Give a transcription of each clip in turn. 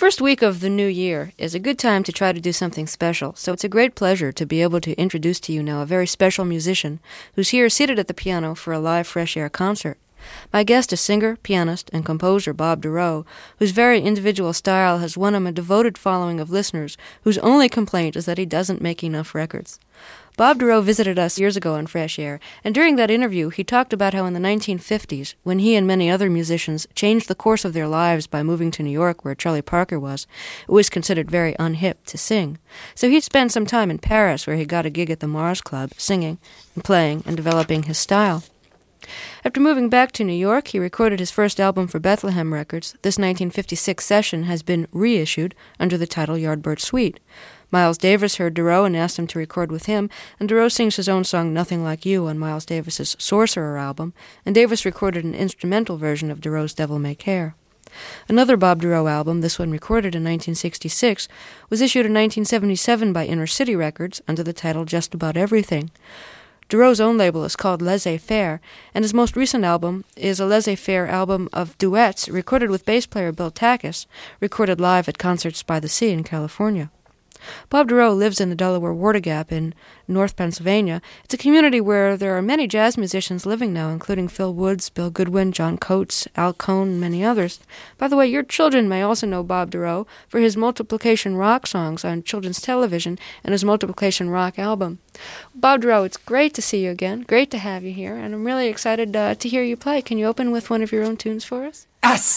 first week of the new year is a good time to try to do something special, so it's a great pleasure to be able to introduce to you now a very special musician who's here seated at the piano for a live Fresh Air concert. My guest is singer, pianist, and composer Bob Dorough, whose very individual style has won him a devoted following of listeners whose only complaint is that he doesn't make enough records. Bob Dorough visited us years ago on Fresh Air, and during that interview he talked about how in the 1950s, when he and many other musicians changed the course of their lives by moving to New York where Charlie Parker was, it was considered very unhip to sing. So he spent some time in Paris where he got a gig at the Mars Club, singing and playing and developing his style. After moving back to New York, he recorded his first album for Bethlehem Records. This 1956 session has been reissued under the title Yardbird Suite. Miles Davis heard Dorough and asked him to record with him, and Dorough sings his own song Nothing Like You on Miles Davis's Sorcerer album, and Davis recorded an instrumental version of Dorought's Devil May Care. Another Bob Dorough album, this one recorded in 1966, was issued in 1977 by Inner City Records under the title Just About Everything. Dorought's own label is called Laissez-Faire, and his most recent album is a laissez-faire album of duets recorded with bass player Bill Takis, recorded live at Concerts by the Sea in California. Bob Dorough lives in the Delaware Water Gap in North Pennsylvania. It's a community where there are many jazz musicians living now, including Phil Woods, Bill Goodwin, John Coates, Al Cohn, and many others. By the way, your children may also know Bob Dorough for his Multiplication Rock songs on children's television and his Multiplication Rock album. Bob Dorough, it's great to see you again. Great to have you here, and I'm really excited to hear you play. Can you open with one of your own tunes for us?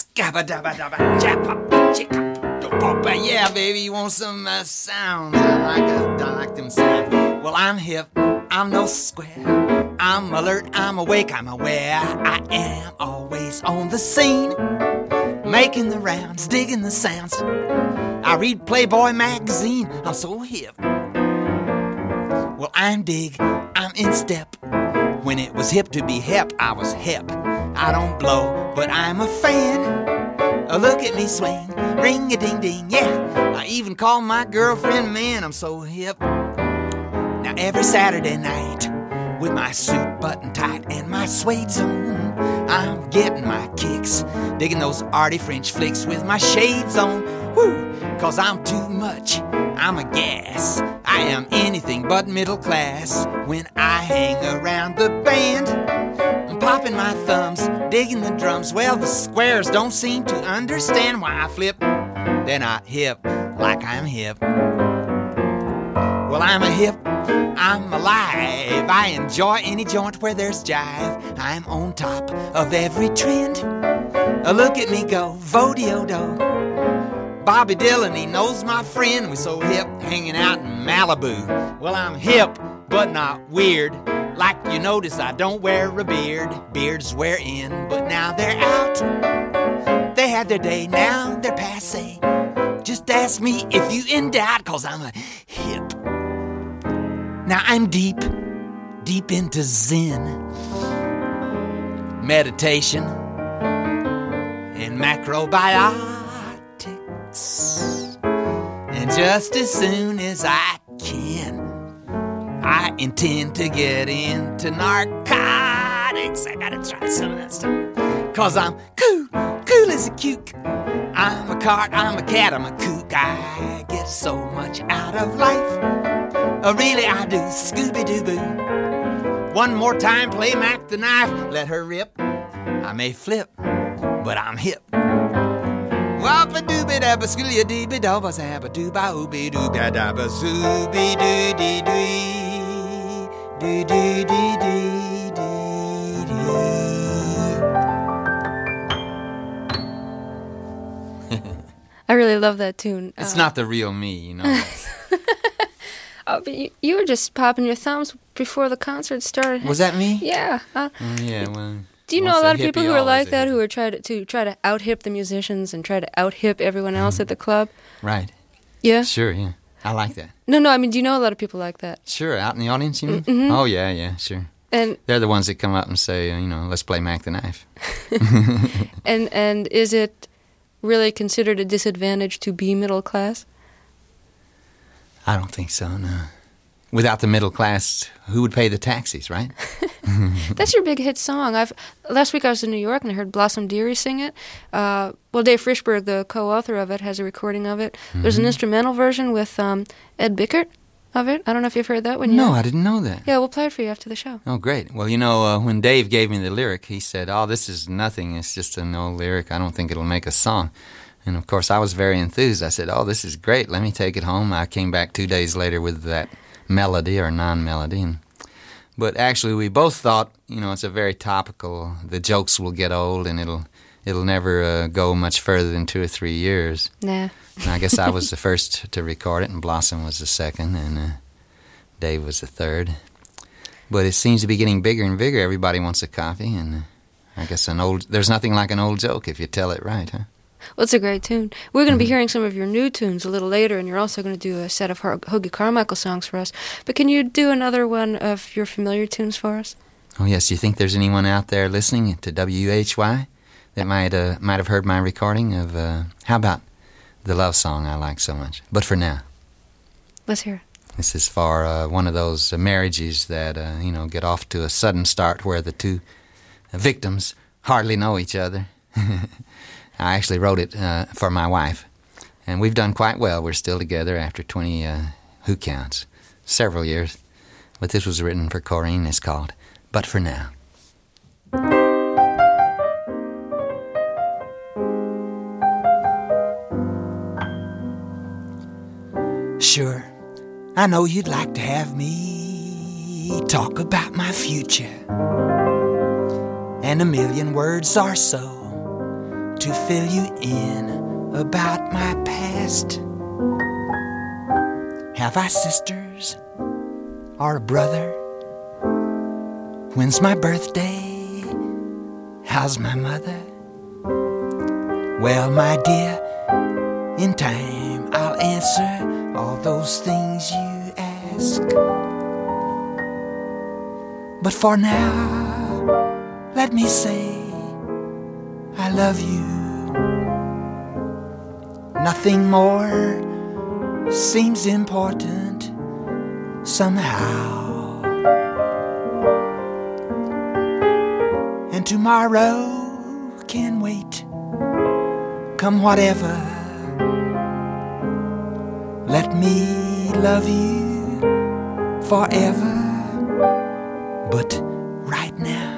Yeah, baby, you want some sounds? I like them sounds. Well, I'm hip, I'm no square. I'm alert, I'm awake, I'm aware. I am always on the scene, making the rounds, digging the sounds. I read Playboy magazine, I'm so hip. Well, I'm dig, I'm in step. When it was hip to be hep, I was hip. I don't blow, but I'm a fan. Look at me swing, ring-a-ding-ding, yeah. I even call my girlfriend man, I'm so hip. Now every Saturday night, with my suit buttoned tight and my suede's on, I'm getting my kicks, digging those arty French flicks with my shades on. Woo, cause I'm too much, I'm a gas. I am anything but middle class. When I hang around the band, I'm popping my thumbs, digging the drums. Well, the squares don't seem to understand why I flip, then I hip like I'm hip. Well, I'm a hip, I'm alive. I enjoy any joint where there's jive. I'm on top of every trend. Look at me go, vo-de-o-do. Bobby Dylan, he knows my friend. We're so hip, hanging out in Malibu. Well, I'm hip, but not weird. Like you notice, I don't wear a beard. Beards wear in, but now they're out. They had their day, now they're passé. Just ask me if you in doubt, cause I'm a hip. Now I'm deep, deep into Zen, meditation, and macrobiotics. And just as soon as I can, I intend to get into narcotics. I gotta try some of that stuff. Cause I'm cool as a cuke. I'm a cart, I'm a cat, I'm a kook. I get so much out of life. Really I do, Scooby-Doo-Boo. One more time, play Mac the knife. Let her rip. I may flip, but I'm hip. Wappa-dooby-dabba, skilly-a-dee-be-dabba, zabba-dooba-ooby-dooby-dabba, zooby-doo-dee-dee, doo-doo-dee-dee-dee-dee. I really love that tune. It's not the real me, you know. Oh, but you were just popping your thumbs before the concert started. Was that me? Yeah. Yeah, well... Do you know a lot of people who are like that, who are try to out-hip the musicians and try to out-hip everyone else at the club? Right. Yeah? Sure, yeah. I like that. No, I mean, do you know a lot of people like that? Sure, out in the audience, you mean? Mm-hmm. Oh, yeah, sure. And they're the ones that come up and say, let's play Mac the Knife. And is it really considered a disadvantage to be middle class? I don't think so, no. without the middle class, who would pay the taxis, right? That's your big hit song. Last week I was in New York and I heard Blossom Dearie sing it. Well, Dave Frischberg, the co-author of it, has a recording of it. There's an instrumental version with Ed Bickert of it. I don't know if you've heard that one yet. No, I didn't know that. Yeah, we'll play it for you after the show. Oh, great. Well, when Dave gave me the lyric, he said, "Oh, this is nothing. It's just an old lyric. I don't think it'll make a song." And, of course, I was very enthused. I said, "Oh, this is great. Let me take it home." I came back 2 days later with that melody or non-melody. But actually, we both thought, it's a very topical. The jokes will get old, and it'll never go much further than 2 or 3 years. Nah. And I guess I was the first to record it, and Blossom was the second, and Dave was the third. But it seems to be getting bigger and bigger. Everybody wants a copy, and I guess there's nothing like an old joke if you tell it right, huh? Well, it's a great tune. We're going to be hearing some of your new tunes a little later, and you're also going to do a set of Hoagy Carmichael songs for us. But can you do another one of your familiar tunes for us? Oh, yes. You think there's anyone out there listening to WHY that might have heard my recording of, how about the love song I like so much? But for now. Let's hear it. This is for one of those marriages that, get off to a sudden start where the two victims hardly know each other. I actually wrote it for my wife, and we've done quite well. We're still together after 20, who counts, several years. But this was written for Corinne. It's called But For Now. Sure, I know you'd like to have me talk about my future, and a million words or so to fill you in about my past. Have I sisters or a brother? When's my birthday? How's my mother? Well, my dear, in time I'll answer all those things you ask. But for now, let me say I love you. Nothing more seems important somehow. And tomorrow can wait, come whatever. Let me love you forever. But right now,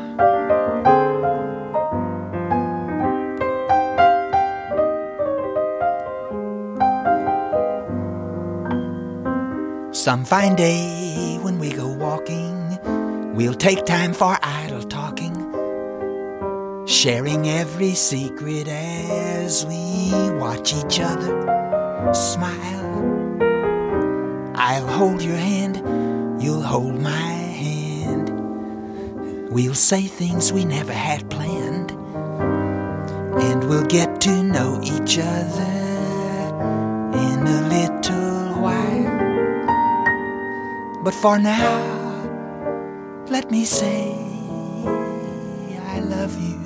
some fine day when we go walking, we'll take time for idle talking, sharing every secret as we watch each other smile. I'll hold your hand, you'll hold my hand. We'll say things we never had planned, and we'll get to know each other in a little while. But for now, let me say I love you.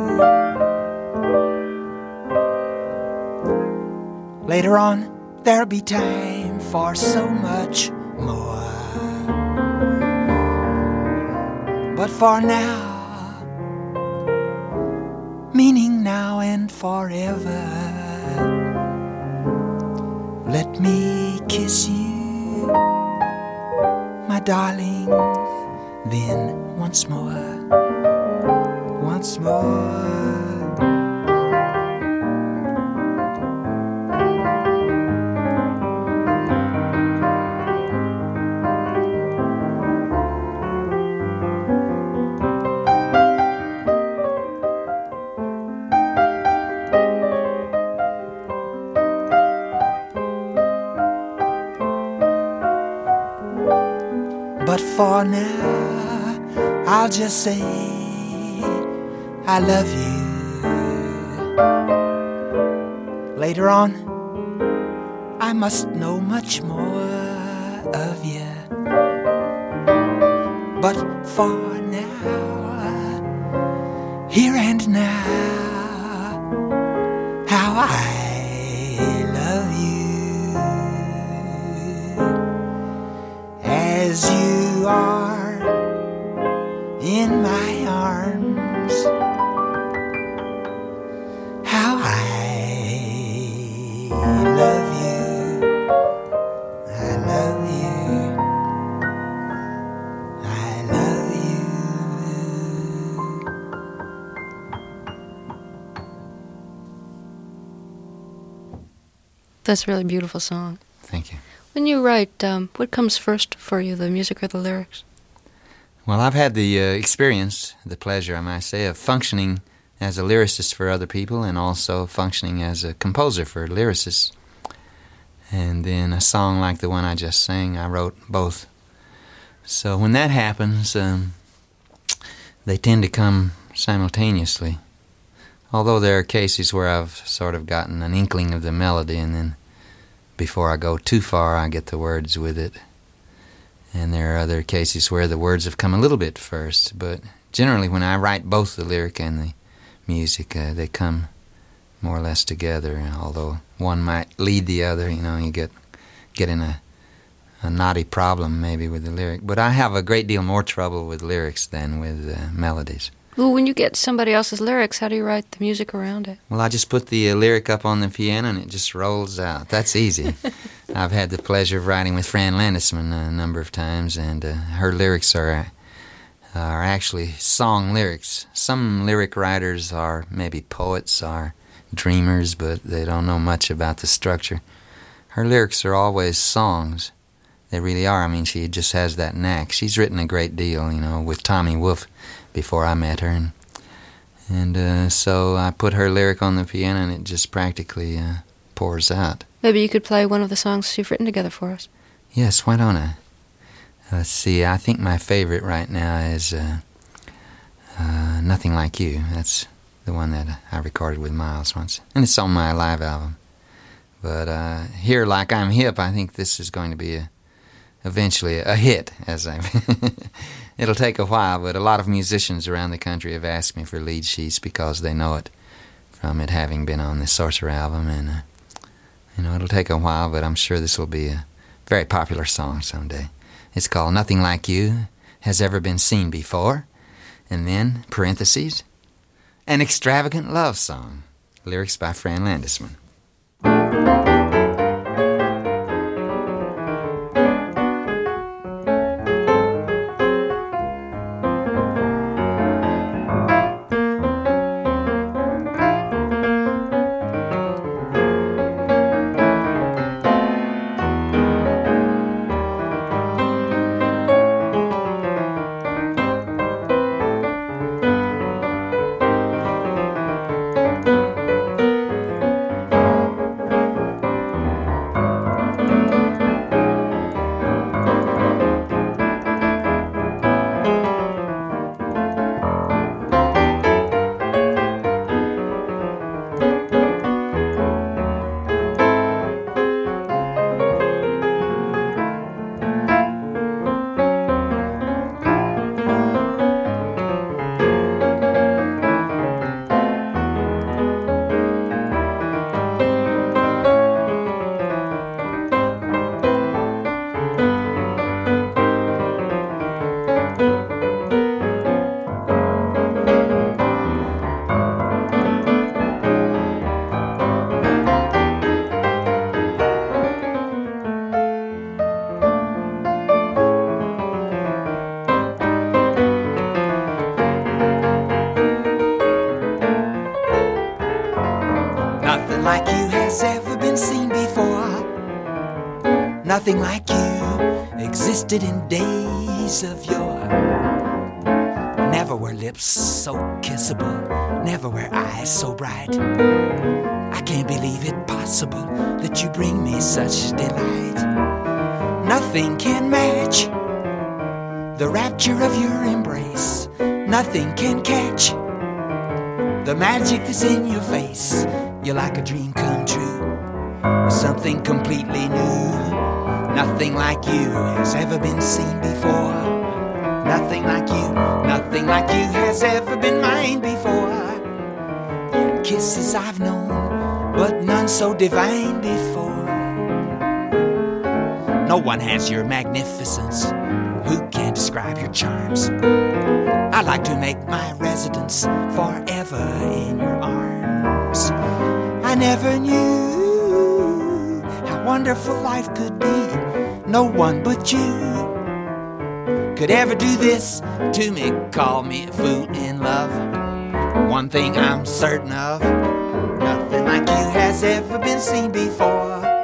Later on, there'll be time for so much more. But for now, meaning now and forever, let me kiss you, my darling, then once more, once more. But for now, I'll just say I love you. Later on, I must know much more of you. But for now, here and now, how I love you. That's a really beautiful song. Thank you. When you write, what comes first for you, the music or the lyrics? Well, I've had the experience, the pleasure, I might say, of functioning as a lyricist for other people and also functioning as a composer for lyricists. And then a song like the one I just sang, I wrote both. So when that happens, they tend to come simultaneously. Although there are cases where I've sort of gotten an inkling of the melody, and then before I go too far, I get the words with it. And there are other cases where the words have come a little bit first. But generally, when I write both the lyric and the music, they come more or less together. Although one might lead the other, you get in a knotty problem maybe with the lyric. But I have a great deal more trouble with lyrics than with melodies. Well, when you get somebody else's lyrics, how do you write the music around it? Well, I just put the lyric up on the piano and it just rolls out. That's easy. I've had the pleasure of writing with Fran Landesman a number of times, and her lyrics are actually song lyrics. Some lyric writers are maybe poets or dreamers, but they don't know much about the structure. Her lyrics are always songs. They really are. I mean, she just has that knack. She's written a great deal, with Tommy Wolfe before I met her. And so I put her lyric on the piano and it just practically pours out. Maybe you could play one of the songs you've written together for us. Yes, why don't I? Let's see, I think my favorite right now is Nothing Like You. That's the one that I recorded with Miles once. And it's on my live album. But here, Like I'm Hip, I think this is going to be eventually a hit. It'll take a while, but a lot of musicians around the country have asked me for lead sheets because they know it from it having been on the Sorcerer album. And, it'll take a while, but I'm sure this will be a very popular song someday. It's called Nothing Like You Has Ever Been Seen Before. And then, parentheses, An Extravagant Love Song. Lyrics by Fran Landesman. Like you has ever been seen before. Nothing like you existed in days of yore. Never were lips so kissable, never were eyes so bright. I can't believe it possible that you bring me such delight. Nothing can match the rapture of your embrace. Nothing can catch the magic that's in your face. You're like a dream come true, something completely new. Nothing like you has ever been seen before. Nothing like you has ever been mine before. Your kisses I've known, but none so divine before. No one has your magnificence, who can describe your charms? I'd like to make my residence forever in your arms. I never knew how wonderful life could be. No one but you could ever do this to me. Call me a fool in love. One thing I'm certain of, nothing like you has ever been seen before.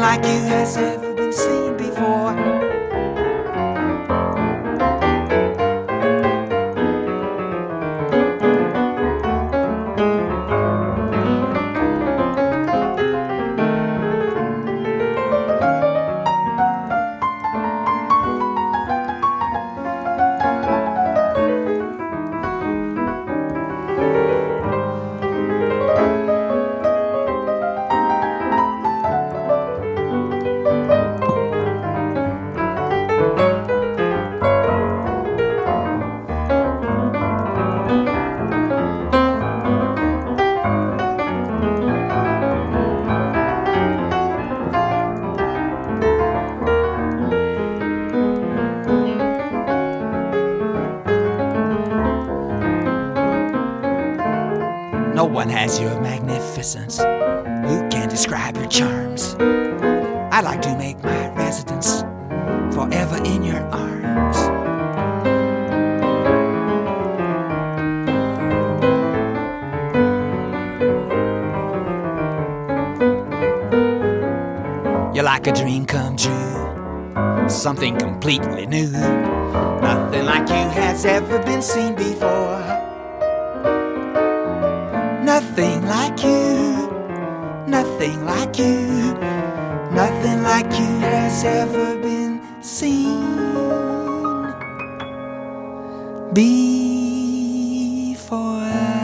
like you has ever been seen before. No one has your magnificence. Who can describe your charms? I'd like to make my residence forever in your arms. You're like a dream come true, something completely new. Nothing like you has ever been seen before. Nothing like you, nothing like you, nothing like you has ever been seen before.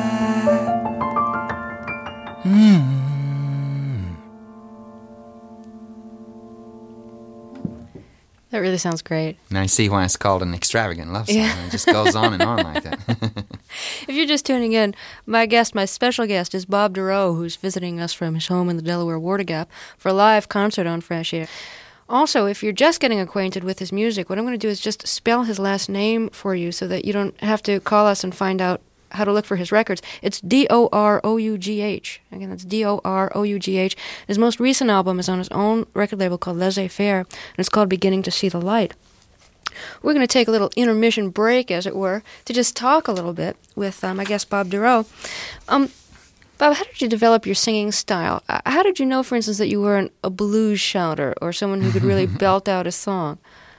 That really sounds great. Now you see why it's called an extravagant love song. Yeah. It just goes on and on like that. If you're just tuning in, my special guest, is Bob Dorough, who's visiting us from his home in the Delaware Water Gap for a live concert on Fresh Air. Also, if you're just getting acquainted with his music, what I'm going to do is just spell his last name for you so that you don't have to call us and find out how to look for his records. It's Doroughh. Again, that's Doroughh. His most recent album is on his own record label called Laissez-Faire, and it's called Beginning to See the Light. We're going to take a little intermission break, as it were, to just talk a little bit with my guest, Bob Dorough. Bob, how did you develop your singing style? How did you know, for instance, that you were a blues shouter or someone who could really belt out a song?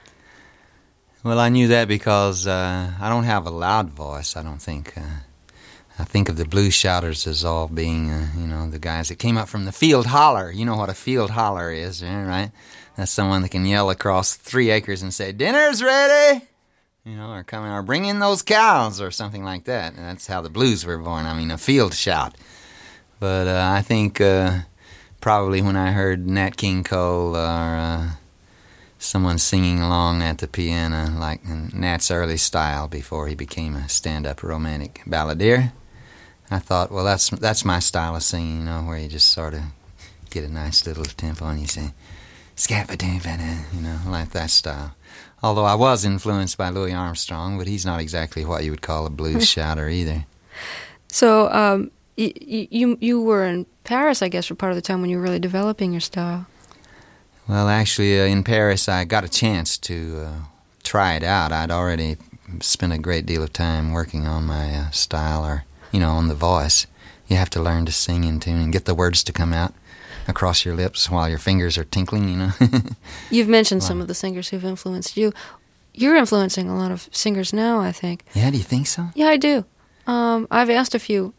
Well, I knew that because I don't have a loud voice, I don't think. I think of the blues shouters as all being, the guys that came up from the field holler. You know what a field holler is, right? That's someone that can yell across 3 acres and say, "Dinner's ready!" Or bring in those cows, or something like that. And that's how the blues were born. I mean, a field shout. But I think probably when I heard Nat King Cole or someone singing along at the piano, like in Nat's early style before he became a stand-up romantic balladeer, I thought, well, that's my style of singing, where you just sort of get a nice little tempo and you say, scappa-doo-ba-da, like that style. Although I was influenced by Louis Armstrong, but he's not exactly what you would call a blues shouter either. So you were in Paris, I guess, for part of the time when you were really developing your style. Well, actually, in Paris, I got a chance to try it out. I'd already spent a great deal of time working on my style, or, on the voice. You have to learn to sing in tune and get the words to come out across your lips while your fingers are tinkling, You've mentioned some of the singers who've influenced you. You're influencing a lot of singers now, I think. Yeah, do you think so? Yeah, I do. I've asked a few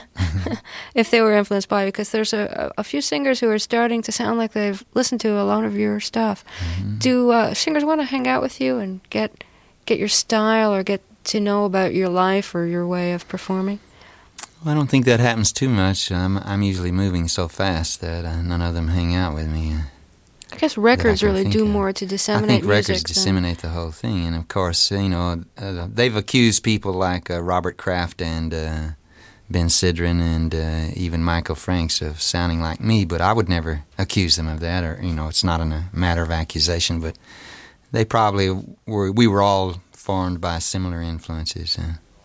if they were influenced by you, because there's a few singers who are starting to sound like they've listened to a lot of your stuff. Mm-hmm. Do singers want to hang out with you and get your style, or get to know about your life or your way of performing? Well, I don't think that happens too much. I'm usually moving so fast that none of them hang out with me. I guess records really do more to disseminate music. I think records disseminate the whole thing. And, of course, they've accused people like Robert Kraft and Ben Sidran and even Michael Franks of sounding like me, but I would never accuse them of that, or, it's not a matter of accusation, but they probably were. We were all formed by similar influences,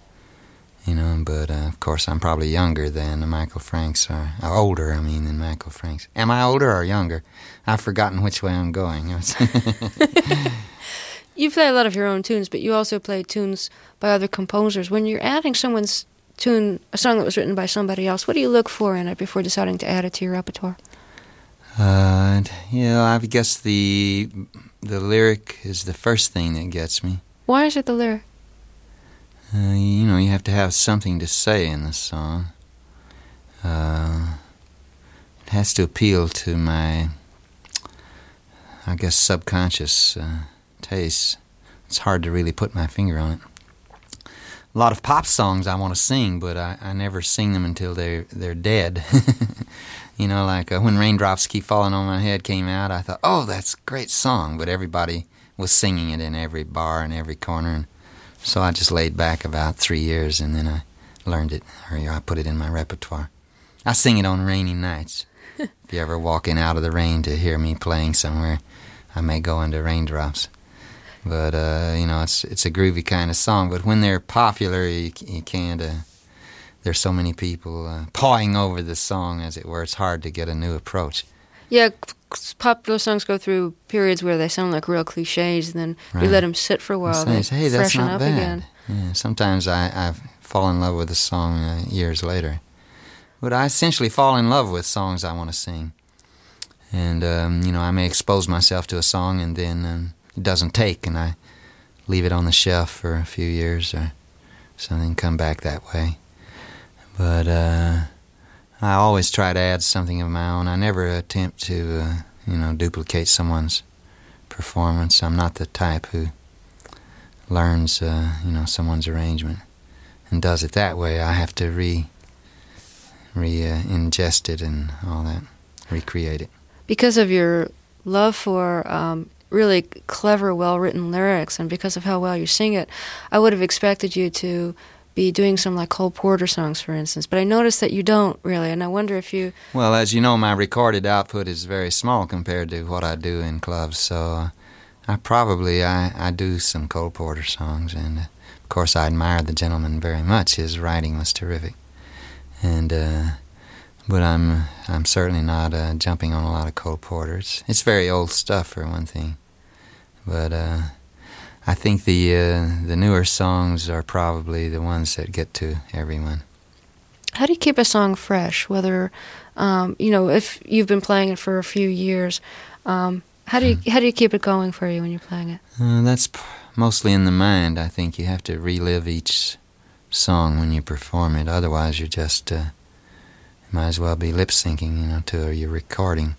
but of course I'm probably younger than Michael Franks, or older, than Michael Franks. Am I older or younger? I've forgotten which way I'm going. You play a lot of your own tunes, but you also play tunes by other composers. When you're adding someone's tune, a song that was written by somebody else, what do you look for in it before deciding to add it to your repertoire? I guess the lyric is the first thing that gets me. Why is it the lyric? You have to have something to say in the song. It has to appeal to my, I guess, subconscious tastes. It's hard to really put my finger on it. A lot of pop songs I want to sing, but I never sing them until they're dead. Like When Raindrops Keep Falling on My Head came out, I thought, oh, that's a great song, but everybody was singing it in every bar and every corner, and so I just laid back about 3 years, and then I learned it, or I put it in my repertoire. I sing it on rainy nights. If you ever walk in out of the rain to hear me playing somewhere, I may go into Raindrops. But, it's a groovy kind of song. But when they're popular, you can't, there's so many people pawing over the song, as it were. It's hard to get a new approach. Yeah, popular songs go through periods where they sound like real cliches, and then you let them sit for a while. They hey, that's freshen not up bad. again. Yeah, sometimes I fall in love with a song years later. But I essentially fall in love with songs I want to sing. And, I may expose myself to a song, and then it doesn't take, and I leave it on the shelf for a few years or something, come back that way. But I always try to add something of my own. I never attempt to, duplicate someone's performance. I'm not the type who learns, someone's arrangement and does it that way. I have to ingest it and all that, recreate it. Because of your love for really clever, well-written lyrics, and because of how well you sing it, I would have expected you to be doing some like Cole Porter songs, for instance, but I noticed that you don't really, and I wonder if you... Well, as you know, my recorded output is very small compared to what I do in clubs, so I do some Cole Porter songs, and of course I admire the gentleman very much. His writing was terrific, and but I'm certainly not jumping on a lot of Cole Porter. It's very old stuff, for one thing, but I think the newer songs are probably the ones that get to everyone. How do you keep a song fresh? Whether, if you've been playing it for a few years, how do you keep it going for you when you're playing it? That's mostly in the mind. I think you have to relive each song when you perform it. Otherwise, you're just might as well be lip syncing, to your recording.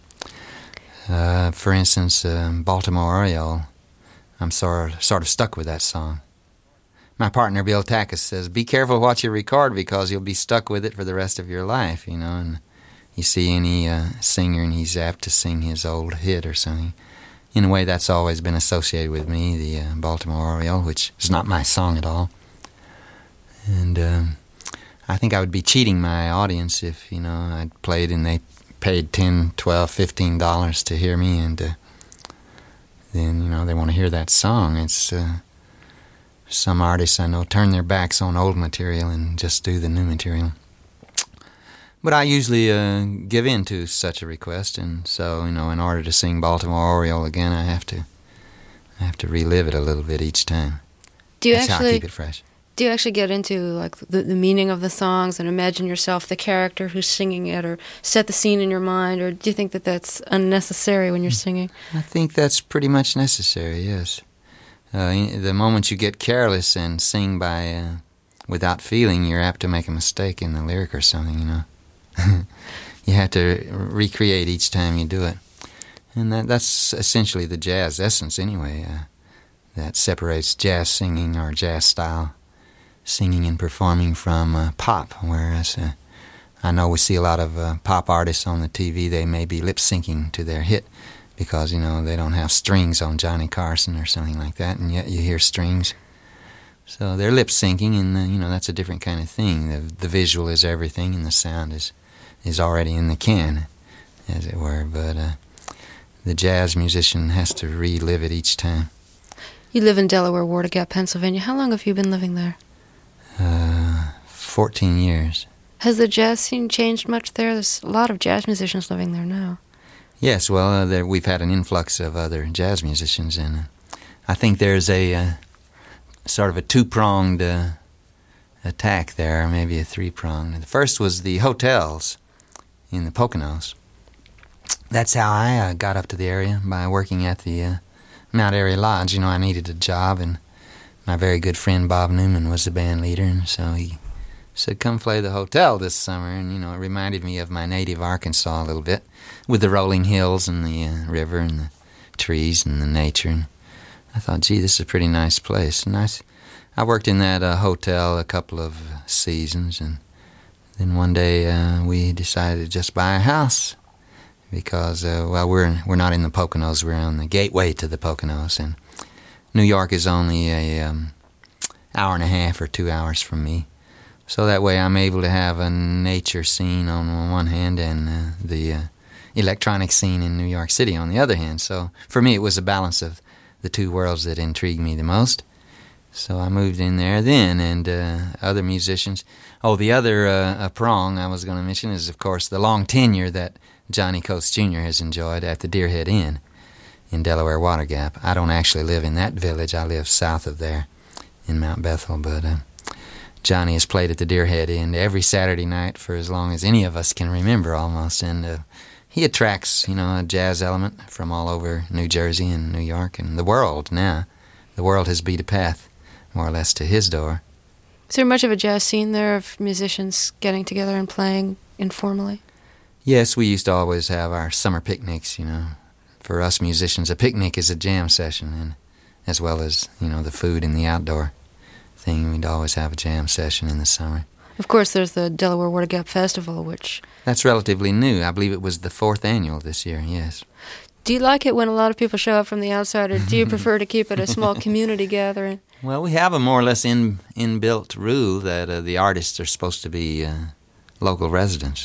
For instance, Baltimore Oriole. I'm sort of stuck with that song. My partner, Bill Takacs, says, be careful what you record because you'll be stuck with it for the rest of your life, and you see any singer and he's apt to sing his old hit or something. In a way, that's always been associated with me, the Baltimore Oriole, which is not my song at all. And I think I would be cheating my audience if, I'd played and they paid $10, $12, $15 to hear me, and then, they want to hear that song. It's some artists I know turn their backs on old material and just do the new material. But I usually give in to such a request, and so, in order to sing Baltimore Oriole again, I have to relive it a little bit each time. That's how I keep it fresh. Do you actually get into like the meaning of the songs and imagine yourself the character who's singing it, or set the scene in your mind, or do you think that that's unnecessary when you're singing? I think that's pretty much necessary, yes. The moment you get careless and sing by without feeling, you're apt to make a mistake in the lyric or something, You have to recreate each time you do it. And that's essentially the jazz essence anyway. That separates jazz singing or jazz style singing and performing from pop, whereas I know we see a lot of pop artists on the TV. They may be lip syncing to their hit because, they don't have strings on Johnny Carson or something like that, and yet you hear strings. So they're lip syncing, and that's a different kind of thing. The visual is everything, and the sound is already in the can, as it were. But the jazz musician has to relive it each time. You live in Delaware, Warder Gap, Pennsylvania. How long have you been living there? 14 years. Has the jazz scene changed much there? There's a lot of jazz musicians living there now. Yes, well, we've had an influx of other jazz musicians, and I think there's a sort of a two-pronged attack there, maybe a three-pronged. The first was the hotels in the Poconos. that's how I got up to the area, by working at the Mount Airy Lodge. I needed a job, and my very good friend Bob Newman was the band leader, and so he said, come play the hotel this summer. And, it reminded me of my native Arkansas a little bit, with the rolling hills and the river and the trees and the nature. And I thought, gee, this is a pretty nice place. And I worked in that hotel a couple of seasons, and then one day we decided to just buy a house because, we're not in the Poconos. We're on the gateway to the Poconos, and New York is only a hour and a half or 2 hours from me. So that way I'm able to have a nature scene on one hand and the electronic scene in New York City on the other hand. So for me it was a balance of the two worlds that intrigued me the most. So I moved in there then, and other musicians. Oh, the other prong I was going to mention is, of course, the long tenure that Johnny Coates Jr. has enjoyed at the Deerhead Inn in Delaware Water Gap. I don't actually live in that village. I live south of there in Mount Bethel, but Johnny has played at the Deerhead Inn every Saturday night for as long as any of us can remember almost, and he attracts, a jazz element from all over New Jersey and New York and the world now. The world has beat a path, more or less, to his door. Is there much of a jazz scene there of musicians getting together and playing informally? Yes, we used to always have our summer picnics, For us musicians, a picnic is a jam session, and as well as, the food and the outdoor thing. We'd always have a jam session in the summer. Of course, there's the Delaware Water Gap Festival, which... That's relatively new. I believe it was the 4th annual this year, yes. Do you like it when a lot of people show up from the outside, or do you prefer to keep it a small community gathering? Well, we have a more or less inbuilt rule that the artists are supposed to be local residents.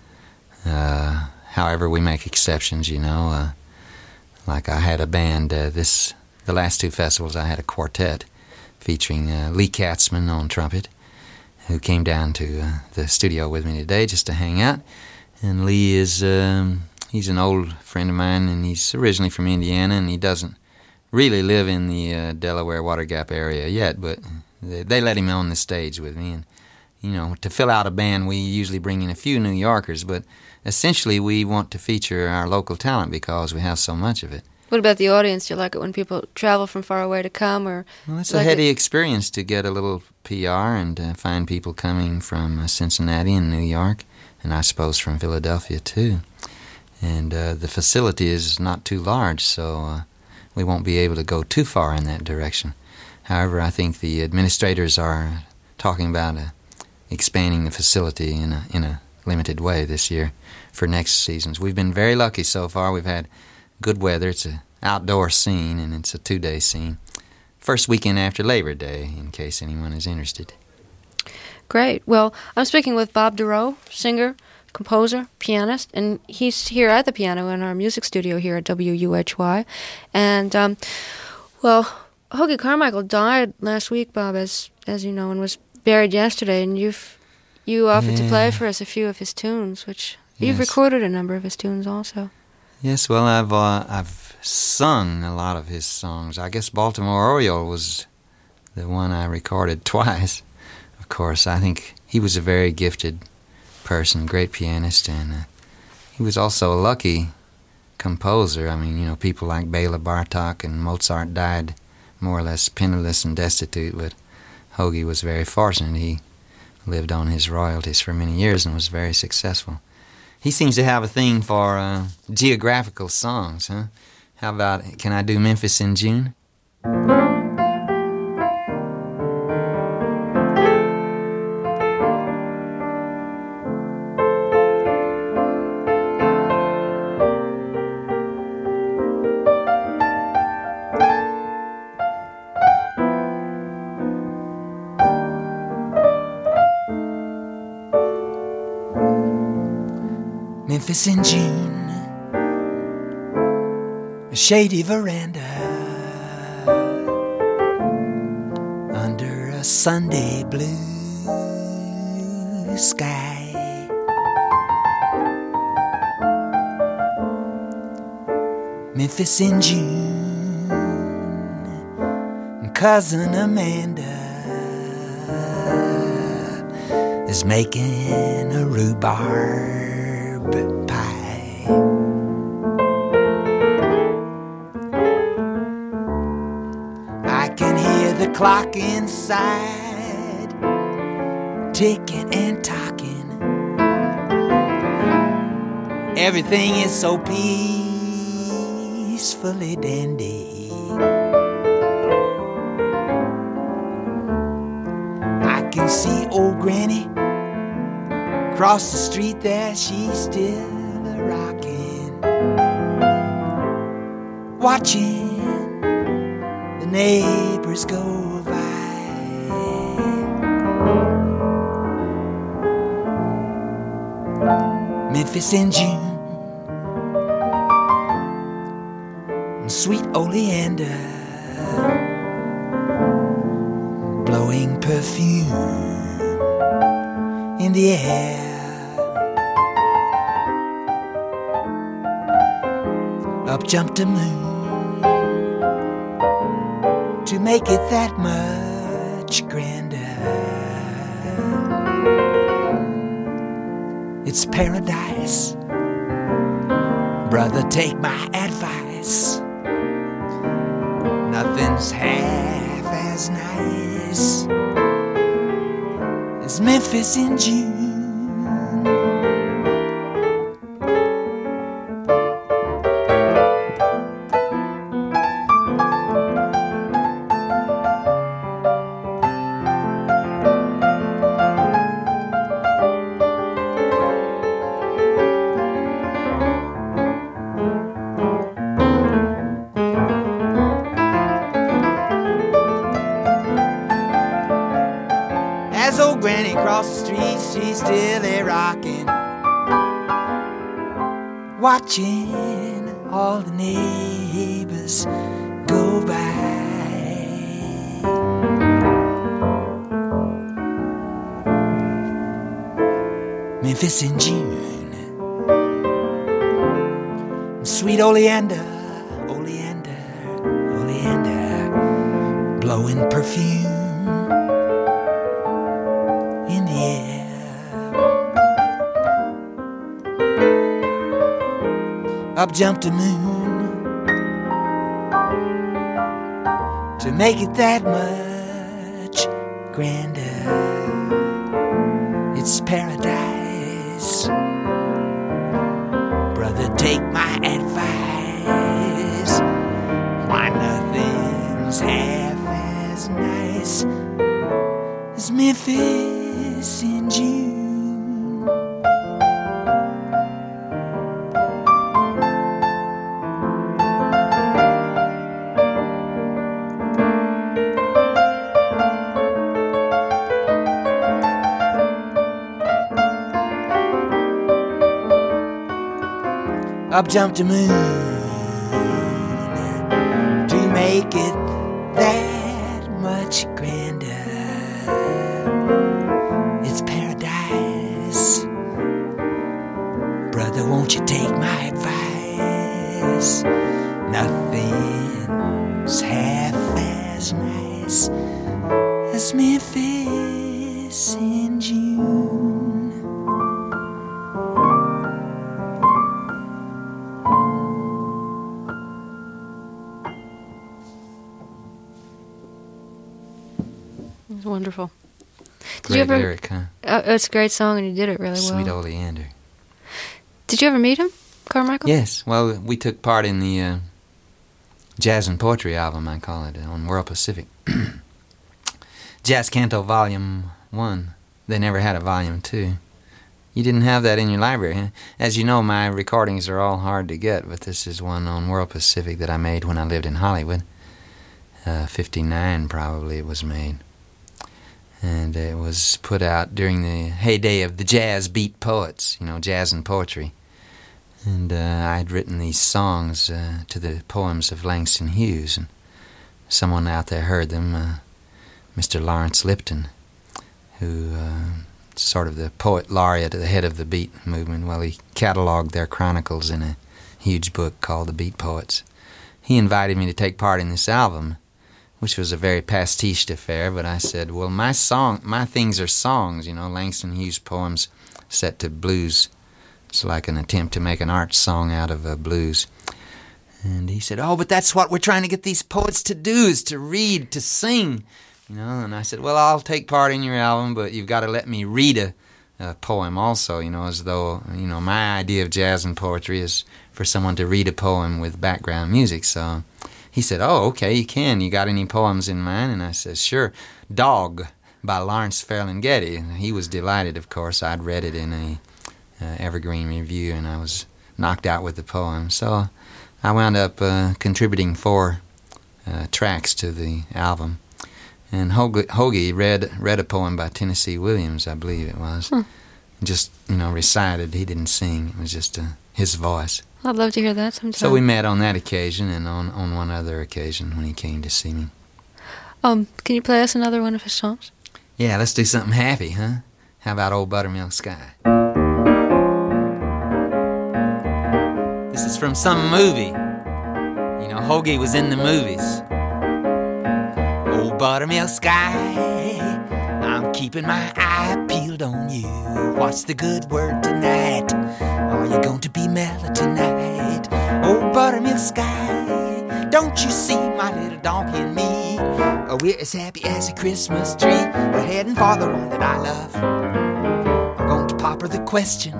However, we make exceptions, Like I had a band, the last 2 festivals I had a quartet featuring Lee Katzman on trumpet, who came down to the studio with me today just to hang out. And Lee is, he's an old friend of mine, and he's originally from Indiana, and he doesn't really live in the Delaware Water Gap area yet, but they let him on the stage with me. And, to fill out a band, we usually bring in a few New Yorkers, but essentially we want to feature our local talent because we have so much of it. What about the audience? Do you like it when people travel from far away to come? Or well, it's a heady experience to get a little PR and find people coming from Cincinnati and New York, and I suppose from Philadelphia too. And the facility is not too large, so we won't be able to go too far in that direction. However, I think the administrators are talking about expanding the facility in a limited way this year for next seasons. We've been very lucky so far. We've had good weather. It's an outdoor scene, and it's a 2-day scene. First weekend after Labor Day, in case anyone is interested. Great. Well, I'm speaking with Bob Dorough, singer, composer, pianist, and he's here at the piano in our music studio here at WUHY. And, Hoagy Carmichael died last week, Bob, as you know, and was buried yesterday, and you offered to play for us a few of his tunes, which you've recorded a number of his tunes also. Yes, well, I've sung a lot of his songs. I guess Baltimore Oriole was the one I recorded twice. Of course, I think he was a very gifted person, great pianist, and he was also a lucky composer. I mean, people like Bela Bartok and Mozart died more or less penniless and destitute, but Hoagy was very fortunate. He lived on his royalties for many years and was very successful. He seems to have a thing for geographical songs, huh? How about, can I do Memphis in June? Memphis in June, a shady veranda under a Sunday blue sky. Memphis in June, cousin Amanda is making a rhubarb pie. clock inside, ticking and talking. Everything is so peacefully dandy. I can see old Granny across the street there, she's still a-rockin', watching the neighbors go by. Memphis in June, sweet oleander, blowing perfume in the air. Up jumped the moon to make it that much grander. It's paradise, brother, take my advice. Nothing's half as nice as Memphis in June. As old Granny crossed the street, she's still a-rockin', watching all the neighbors go by. Memphis in June, sweet oleander, oleander, oleander, blowing perfume in the air. Up jumped the moon to make it that much grander. It's paradise, brother, take my advice. Why, nothing's half as nice as Memphis in June. Up jumped the moon to make it that much grander. It's paradise, brother, won't you take my advice? Nothing's half as nice as Memphis in June. It's wonderful. Great lyric, huh? It's a great song, and you did it really well. Sweet oleander. Did you ever meet him, Carmichael? Yes. Well, we took part in the Jazz and Poetry album, I call it, on World Pacific. Jazz Canto Volume 1. They never had a Volume 2. You didn't have that in your library, huh? As you know, my recordings are all hard to get, but this is one on World Pacific that I made when I lived in Hollywood. 59 probably it was made. And it was put out during the heyday of the jazz beat poets, you know, jazz and poetry. And I'd written these songs to the poems of Langston Hughes, and someone out there heard them, Mr. Lawrence Lipton, who sort of the poet laureate at the head of the beat movement. Well, he cataloged their chronicles in a huge book called The Beat Poets. He invited me to take part in this album, which was a very pastiched affair, but I said, well, my things are songs, you know, Langston Hughes poems set to blues. It's like an attempt to make an art song out of blues. And he said, oh, but that's what we're trying to get these poets to do, is to read, to sing. You know, and I said, well, I'll take part in your album, but you've got to let me read a poem also, you know, as though, you know, my idea of jazz and poetry is for someone to read a poem with background music. So he said, oh, okay, you can. You got any poems in mind? And I said, sure. Dog by Lawrence Ferlinghetti. And he was delighted, of course. I'd read it in a Evergreen Review, and I was knocked out with the poem. So I wound up contributing 4 tracks to the album. And Hoagie read a poem by Tennessee Williams, I believe it was. Just, you know, recited. He didn't sing. It was just his voice. I'd love to hear that sometime. So we met on that occasion and on one other occasion when he came to see me. Can you play us another one of his songs? Yeah, let's do something happy, huh? How about Old Buttermilk Sky? This is from some movie. You know, Hoagie was in the movies. Old buttermilk sky, I'm keeping my eye peeled on you. What's the good word tonight? Are you going to be mellow tonight? Old buttermilk sky, don't you see my little donkey and me? Oh, we're as happy as a Christmas tree. We're heading for the one that I love. I'm going to pop her the question,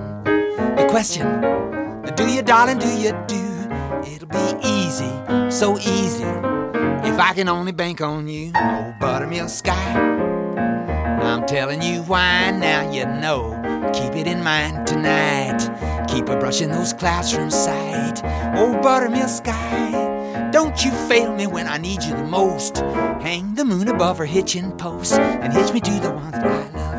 do you, darling, do you do? It'll be easy, so easy, if I can only bank on you. Oh, buttermilk sky, I'm telling you why now you know. Keep it in mind tonight. Keep a brushing those clouds from sight. Oh, buttermilk sky, don't you fail me when I need you the most. Hang the moon above her hitching post and hitch me to the one that I love.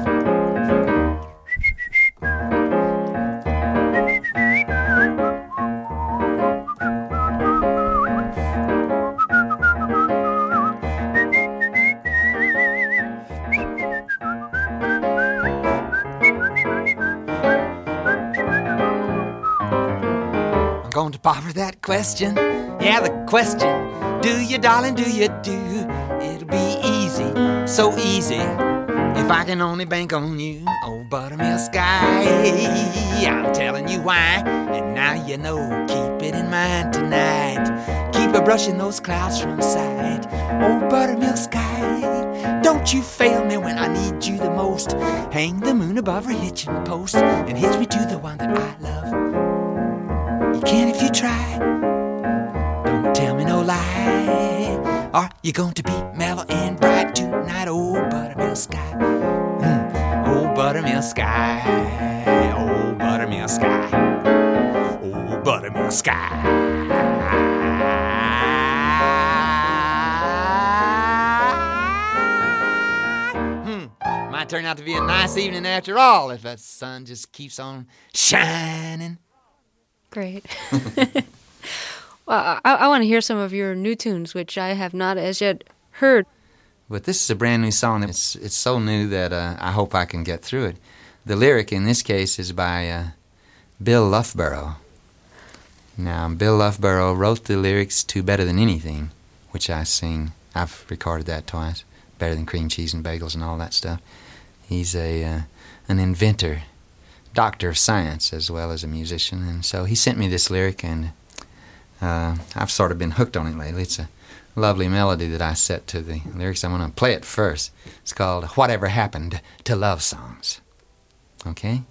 Going to pop her that question, yeah, the question, do you, darling, do you do? It'll be easy, so easy, if I can only bank on you. Oh, buttermilk sky, I'm telling you why, and now you know. Keep it in mind tonight. Keep a brushing those clouds from sight. Oh, buttermilk sky, don't you fail me when I need you the most. Hang the moon above her hitching post and hitch me to the one that I love. You can if you try. Don't tell me no lie. Are you going to be mellow and bright tonight? Oh, buttermilk sky. Oh, buttermilk sky. Oh, buttermilk sky. Oh, buttermilk sky. Might turn out to be a nice evening after all if that sun just keeps on shining. Great. Well, I want to hear some of your new tunes, which I have not as yet heard. But this is a brand new song. It's so new that I hope I can get through it. The lyric in this case is by Bill Loughborough. Now, Bill Loughborough wrote the lyrics to Better Than Anything, which I sing. I've recorded that twice. Better Than Cream Cheese and Bagels and all that stuff. He's an inventor, doctor of science as well as a musician, and so he sent me this lyric, and I've sort of been hooked on it lately. It's a lovely melody that I set to the lyrics. I'm going to play it first. It's called Whatever Happened to Love Songs. Okay?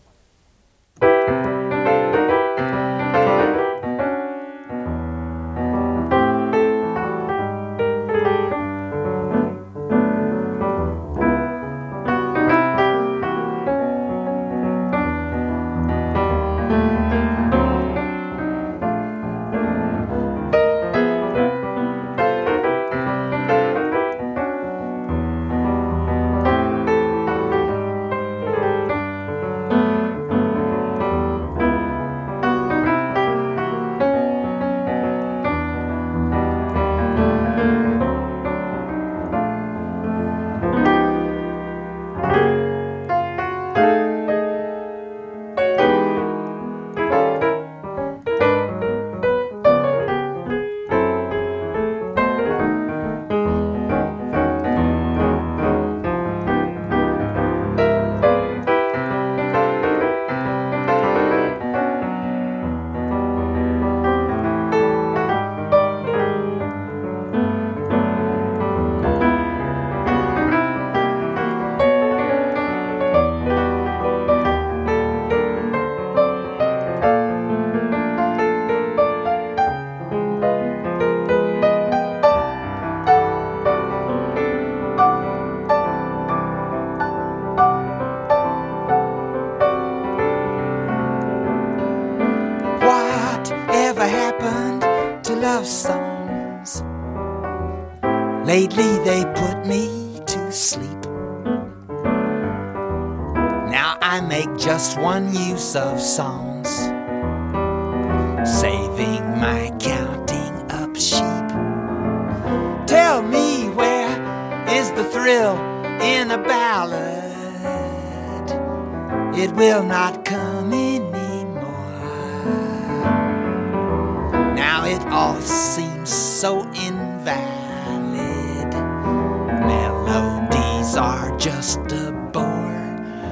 love songs. Lately they put me to sleep. Now I make just one use of songs, saving my counting up sheep. Tell me, where is the thrill in a ballad? It will not come anymore. Now it all seems so invalid. Melodies are just a bore.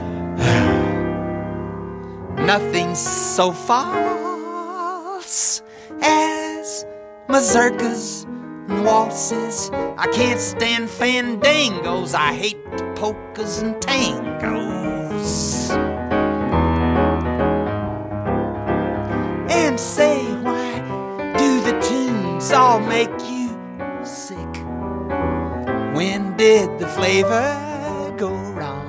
Nothing's so false as mazurkas and waltzes. I can't stand fandangos. I hate polkas and tangos. And say, why do the tunes all make you sick? When did the flavor go wrong?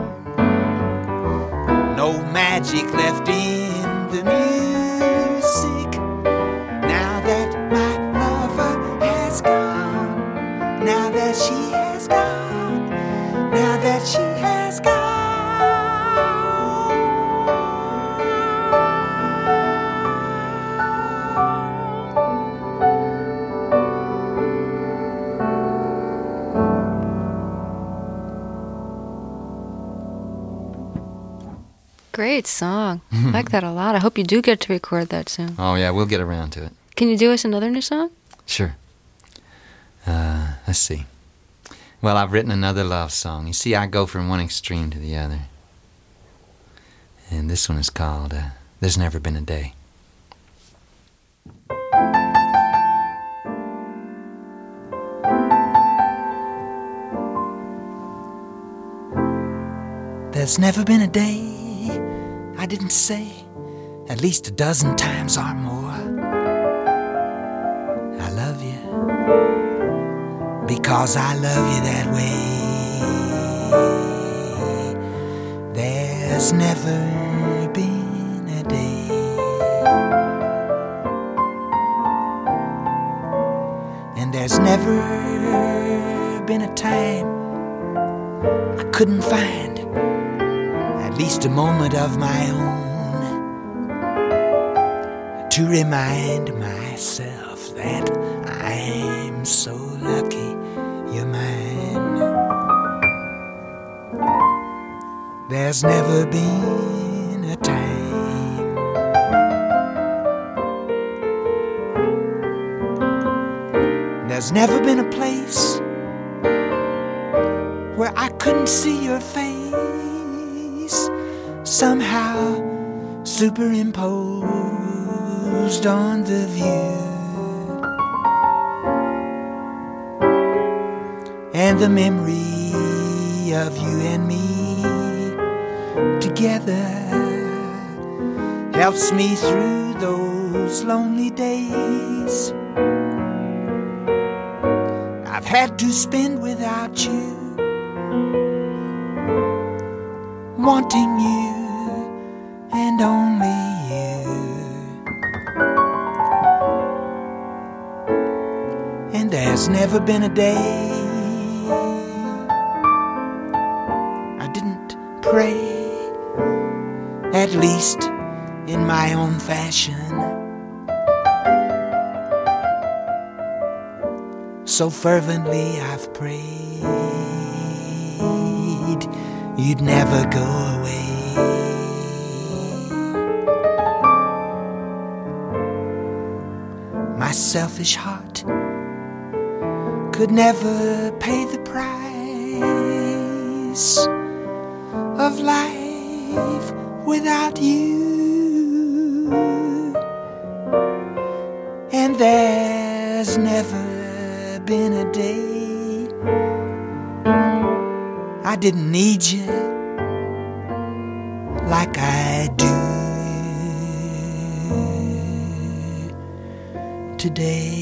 No magic left in the music. Now that my lover has gone, now that she has gone, now that she has gone. Great song. I like that a lot. I hope you do get to record that soon. Oh, yeah, we'll get around to it. Can you do us another new song? Sure. Let's see. Well, I've written another love song. You see, I go from one extreme to the other. And this one is called There's Never Been a Day. There's never been a day I didn't say at least a dozen times or more, I love you, because I love you that way. There's never been a day and there's never been a time I couldn't find at least a moment of my own to remind myself that I'm so lucky you're mine. There's never been a time there's never been a place where I couldn't see your face, somehow superimposed on the view, and the memory of you and me together helps me through those lonely days I've had to spend without you, wanting you and only you. And there's never been a day I didn't pray, at least in my own fashion. So fervently I've prayed you'd never go away. My selfish heart could never pay the price of life without you. And there's never been a day I didn't need you like I do today.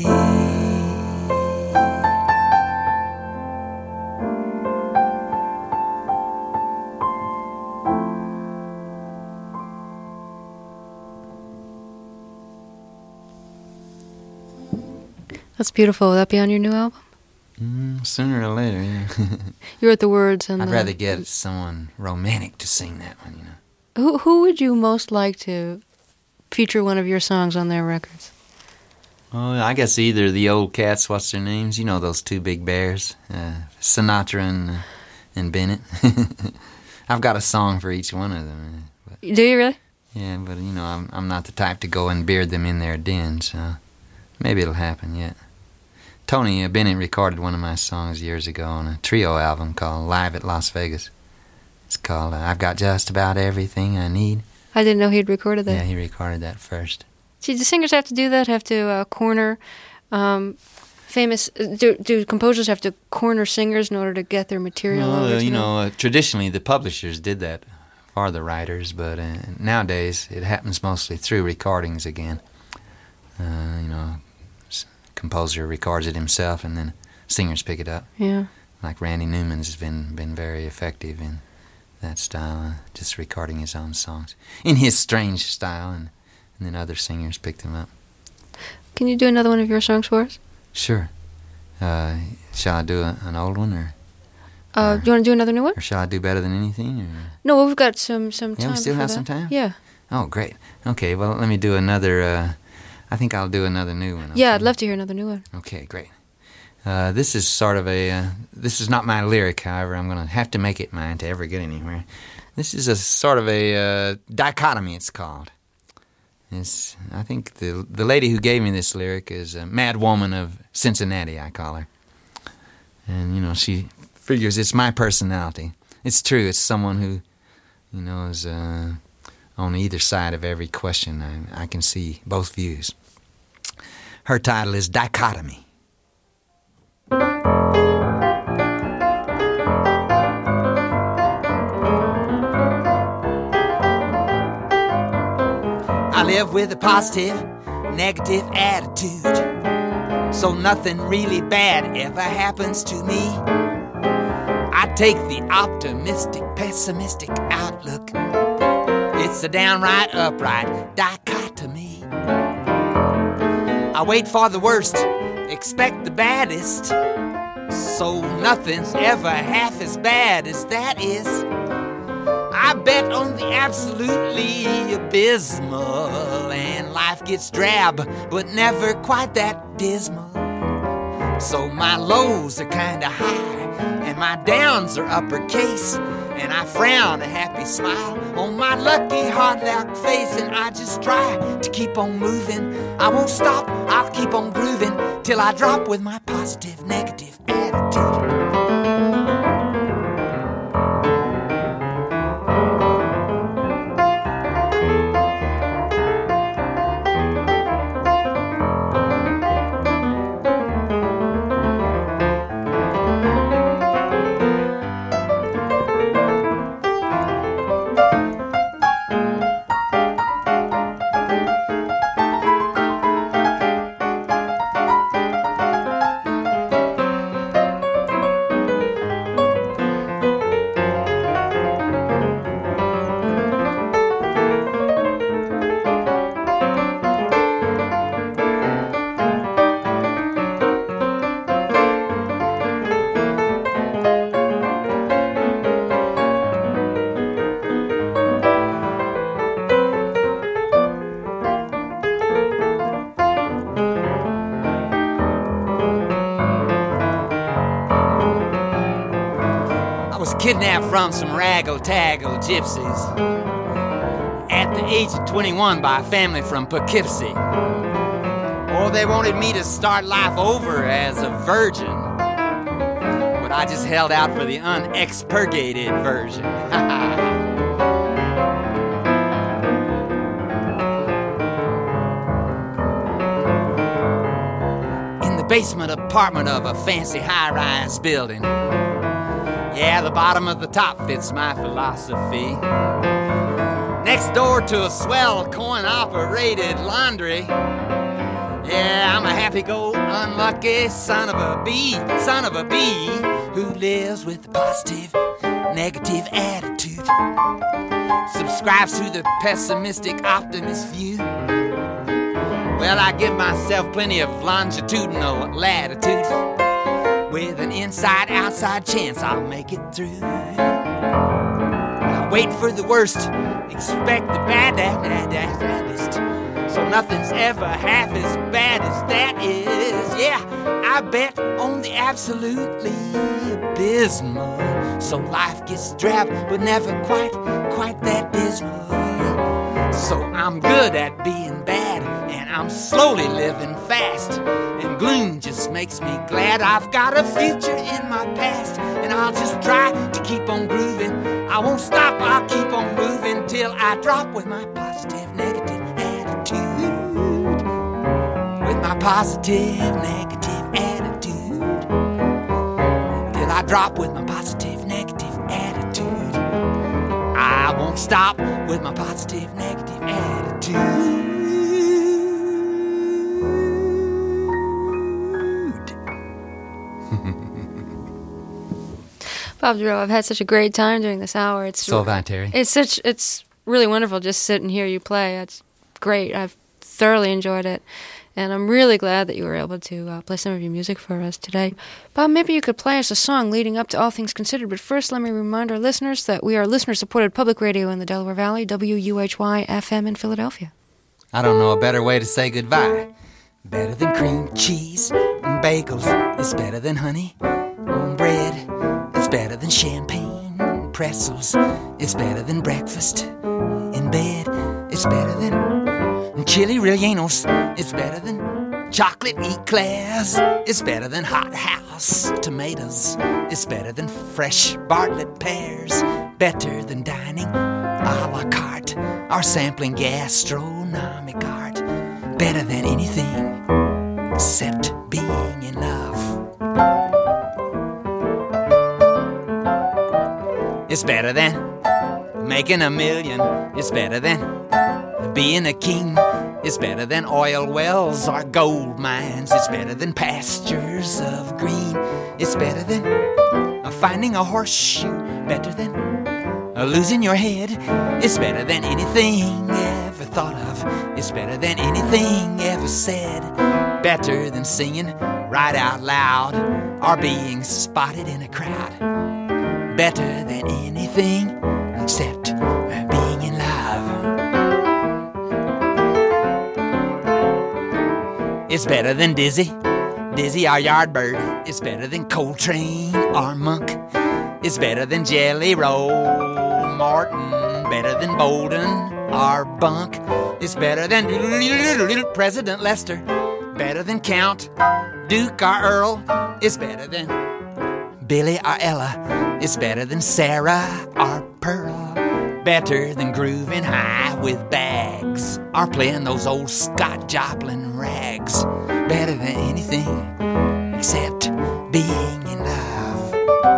That's beautiful. Will that be on your new album? Sooner or later, yeah. You wrote the words and I'd rather get someone romantic to sing that one, you Who know. would you most like to feature one of your songs on their records? Oh, I guess either the old cats, what's their names? You know those two big bears, Sinatra and Bennett. I've got a song for each one of them. But, do you really? Yeah, but you know I'm not the type to go and beard them in their den, so maybe it'll happen yet. Tony Bennett recorded one of my songs years ago on a trio album called Live at Las Vegas. It's called I've Got Just About Everything I Need. I didn't know he'd recorded that. Yeah, he recorded that first. See, do singers have to do that? Have to corner famous... Do composers have to corner singers in order to get their material over to you them? know, traditionally the publishers did that for the writers, but nowadays it happens mostly through recordings again. You know, composer records it himself and then singers pick it up. Yeah. Like Randy Newman's been very effective in that style, just recording his own songs in his strange style, and then other singers picked them up. Can you do another one of your songs for us? Sure. Shall I do an old one, or do you want to do another new one? or shall I do Better Than Anything? Or? No, we've got some time. Yeah, we still have that. some time? Yeah. Oh, great. Okay, well, let me do another, I think I'll do another new one. Okay? Yeah, I'd love to hear another new one. Okay, great. This is sort of this is not my lyric, however. I'm going to have to make it mine to ever get anywhere. This is a sort of a dichotomy, it's called. I think the lady who gave me this lyric is a mad woman of Cincinnati, I call her. And, you know, she figures it's my personality. It's true, it's someone who, you know, is on either side of every question. I can see both views. Her title is Dichotomy. I live with a positive, negative attitude, so nothing really bad ever happens to me. I take the optimistic, pessimistic outlook. It's a downright upright dichotomy. I wait for the worst, expect the baddest, so nothing's ever half as bad as that is. I bet on the absolutely abysmal, and life gets drab, but never quite that dismal. So my lows are kinda high, and my downs are uppercase, and I frown a happy smile on my lucky hard-locked face, and I just try to keep on moving. I won't stop, I'll keep on grooving, till I drop with my positive, negative attitude. Kidnapped from some raggle-taggle gypsies at the age of 21 by a family from Poughkeepsie. Oh, they wanted me to start life over as a virgin, but I just held out for the unexpurgated version. In the basement apartment of a fancy high-rise building, yeah, the bottom of the top fits my philosophy. Next door to a swell coin-operated laundry. Yeah, I'm a happy-go-unlucky son of a bee who lives with a positive, negative attitude. Subscribes to the pessimistic optimist view. Well, I give myself plenty of longitudinal latitude. With an inside-outside chance I'll make it through. I wait for the worst, expect the baddest. So nothing's ever half as bad as that is. Yeah, I bet on the absolutely abysmal. So life gets drab, but never quite that dismal. So I'm good at being bad, and I'm slowly living fast. And gloom just makes me glad I've got a future in my past. And I'll just try to keep on grooving. I won't stop, I'll keep on moving till I drop with my positive negative attitude. With my positive negative attitude. Till I drop with my positive negative attitude. I won't stop with my positive negative attitude. Bob Dorough, I've had such a great time during this hour. So have I, Terry. It's really wonderful just to sit and hear you play. It's great. I've thoroughly enjoyed it. And I'm really glad that you were able to play some of your music for us today. Bob, maybe you could play us a song leading up to All Things Considered, but first let me remind our listeners that we are listener-supported public radio in the Delaware Valley, WUHY-FM in Philadelphia. I don't know a better way to say goodbye. Better than cream cheese and bagels. It's better than honey on bread. It's better than champagne and pretzels. It's better than breakfast in bed. It's better than chili rellenos. It's better than chocolate eclairs. It's better than hot house tomatoes. It's better than fresh Bartlett pears. Better than dining a la carte or sampling gastronomic art. Better than anything except being in love. It's better than making a million. It's better than being a king. It's better than oil wells or gold mines. It's better than pastures of green. It's better than finding a horseshoe. Better than losing your head. It's better than anything ever thought of. It's better than anything ever said. Better than singing right out loud or being spotted in a crowd. Better than anything except being in love. It's better than Dizzy, Dizzy our Yardbird. It's better than Coltrane or Monk. It's better than Jelly Roll Morton. Better than Bolden or Bunk. It's better than President Lester. Better than Count, Duke or Earl. It's better than Billy or Ella. It's better than Sarah or Pearl. Better than grooving high with bags or playing those old Scott Joplin rags. Better than anything except being in love.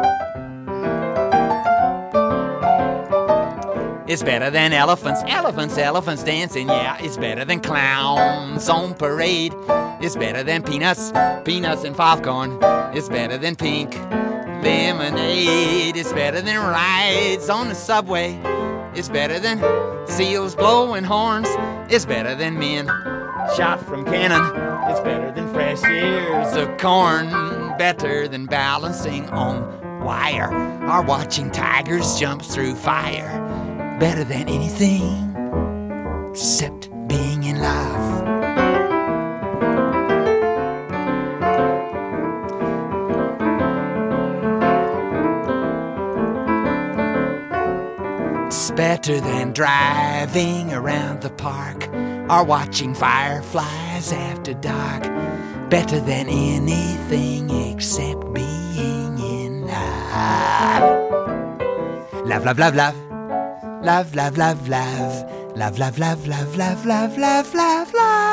It's better than elephants dancing, yeah. It's better than clowns on parade. It's better than peanuts and popcorn. It's better than pink lemonade. It's better than rides on the subway. It's better than seals blowing horns. It's better than men shot from cannon. It's better than fresh ears of corn. Better than balancing on wire or watching tigers jump through fire. Better than anything except being in love. It's better than driving around the park or watching fireflies after dark. Better than anything except being in love. Love, love, love, love. Love, love, love, love. Love, love, love, love, love, love, love, love, love.